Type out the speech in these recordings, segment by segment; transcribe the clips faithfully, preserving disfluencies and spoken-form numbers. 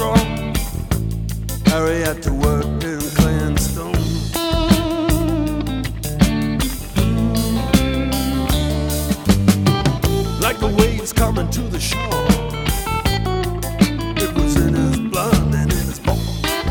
straw. Harry had to work in claying stone. Like the waves coming to the shore, it was in his blood and in his bones.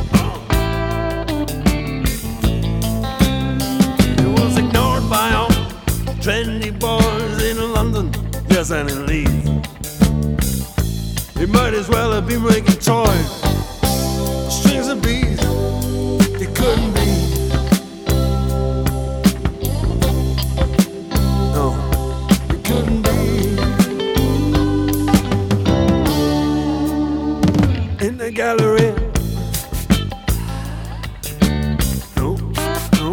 He was ignored by all trendy boys in London, yes, and in Leeds. He might as well have been making toys, strings of bees. He couldn't be. No, he couldn't be. In the gallery. No, no.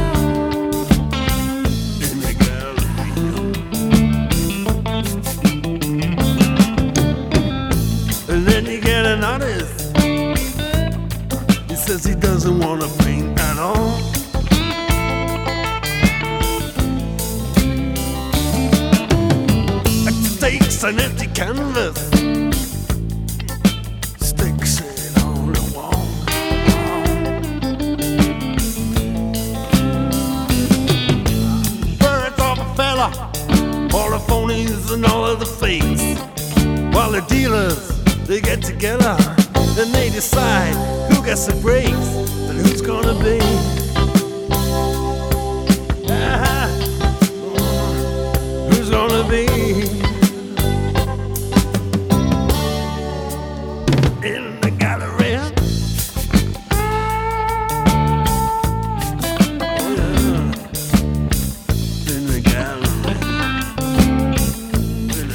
In the gallery. And then you get an artist. He says he doesn't want to paint at all. Takes an empty canvas, sticks it on the wall. Birds of a fella, all the phonies and all of the fakes. While the dealers, they get together and they decide who gets the breaks and who's gonna be. Ah, who's gonna be? In the gallery. Oh yeah. In the gallery. In the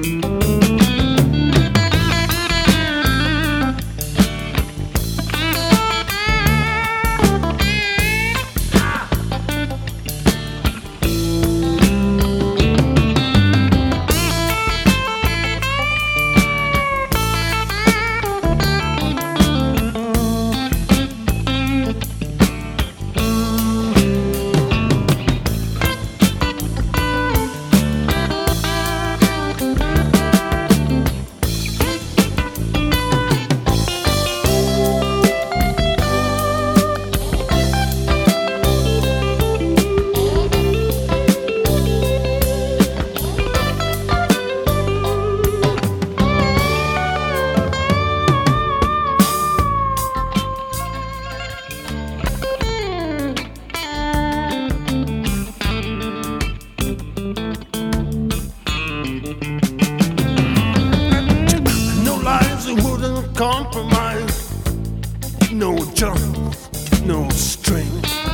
compromise, no jump, no string.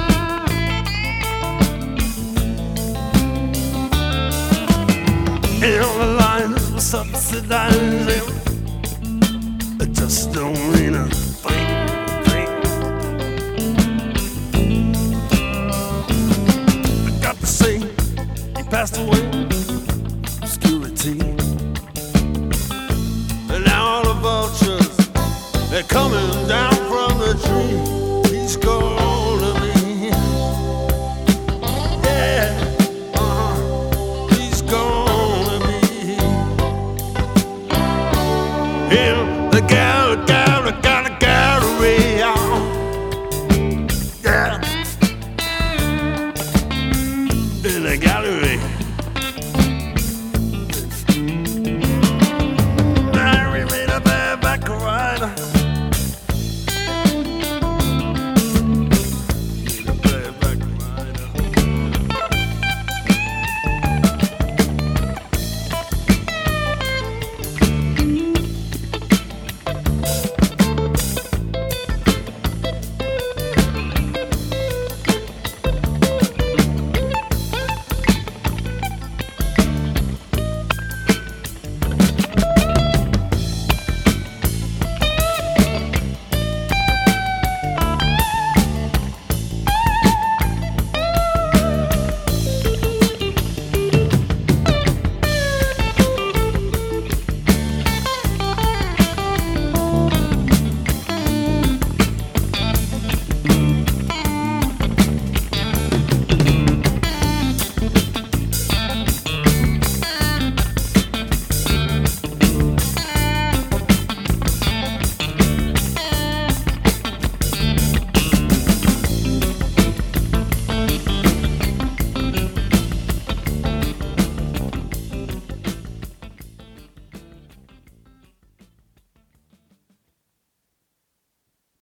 And all the lines were subsidizing, it just don't mean a thing, thing. I got to say, he passed away, obscurity. And now all the vultures, they're coming down from the tree. He's gone.